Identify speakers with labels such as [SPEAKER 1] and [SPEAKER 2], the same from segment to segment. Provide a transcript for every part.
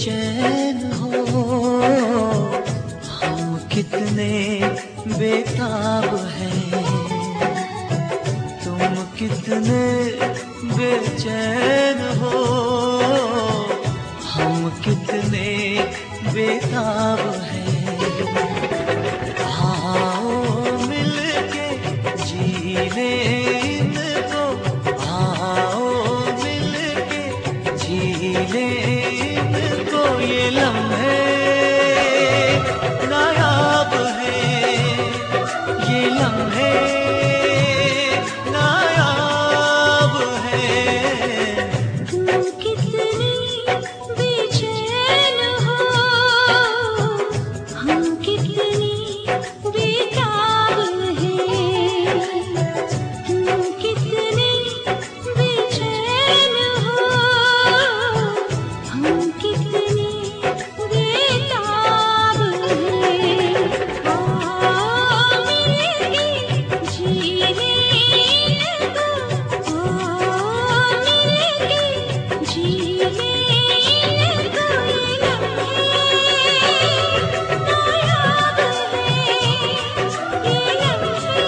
[SPEAKER 1] बेचैन हो, हम कितने बेताब हैं, तुम कितने बेचैन हो, हम कितने बेताब हैं। आओ मिलके जी लें इनको, आओ मिलके जी लें इनको, ये लम्हे नायाब हैं, ये लम्हे नायाब हैं।
[SPEAKER 2] तुम कितने बेचैन हो, हम कितने बेताब हैं। तुम कितने बेचैन हो, हम कितने बेताब हैं। आओ मिलके जी लें इनको, आओ मिलके जी लें इनको, ये लम्हे नायाब हैं, ये लम्हे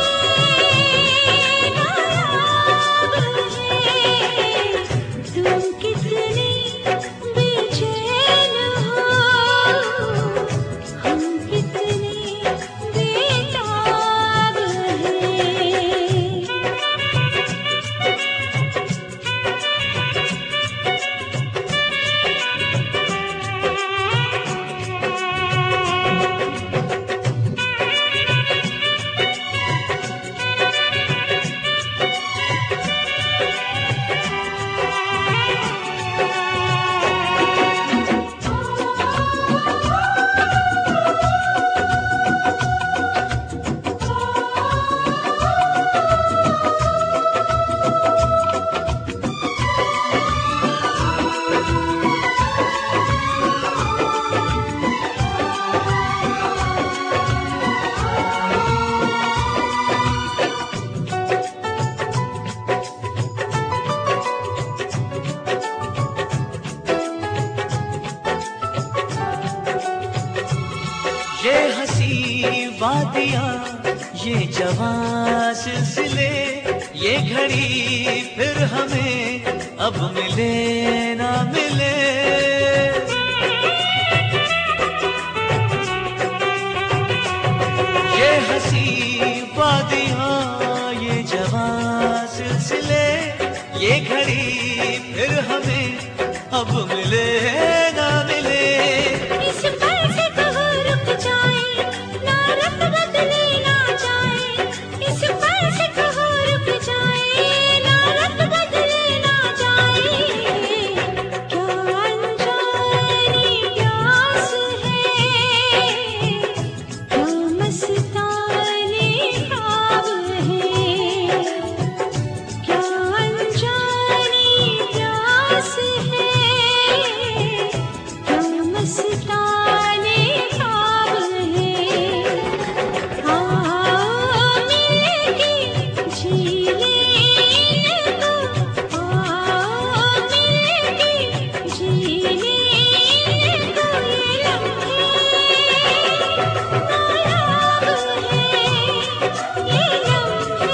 [SPEAKER 2] नायाब हैं। तुम कितने बेचैन हो, हम कितने बेताब हैं।
[SPEAKER 1] ये हंसी वादियाँ, ये जवां सिलसिले, ये घड़ी फिर हमें अब मिले ना मिले। ये हंसी वादियाँ, ये जवां सिलसिले, ये घड़ी फिर हमें अब मिले ना मिले।
[SPEAKER 2] इस पल से कहो रुक जाए, ना रंग बदले ना जाए। इस पल से कहो रुक जाए, ना रंग बदले ना जाए। क्या अनजानी प्यास है, क्या मस्तानी ख्वाब है। क्या अनजानी प्यास है, क्या मस्तानी ख्वाब है। आओ मिलके जी लें इनको, आओ मिलके जी लें इनको, ये लम्हे नायाब हैं, ये लम्हे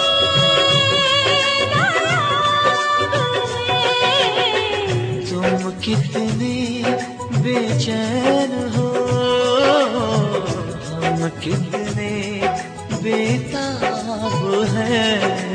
[SPEAKER 2] नायाब हैं।
[SPEAKER 1] तुम कितने बेचैन हो, हम कितने बेताब हैं।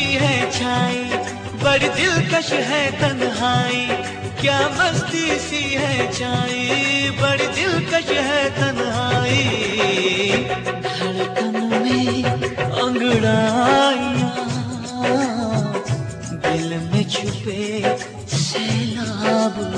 [SPEAKER 1] है छाई, बड़ी दिलकश है तन्हाई। क्या मस्ती सी है छाई, बड़ी दिलकश है तन्हाई। धड़कन में अंगड़ाइयां, दिल में छुपे सैलाब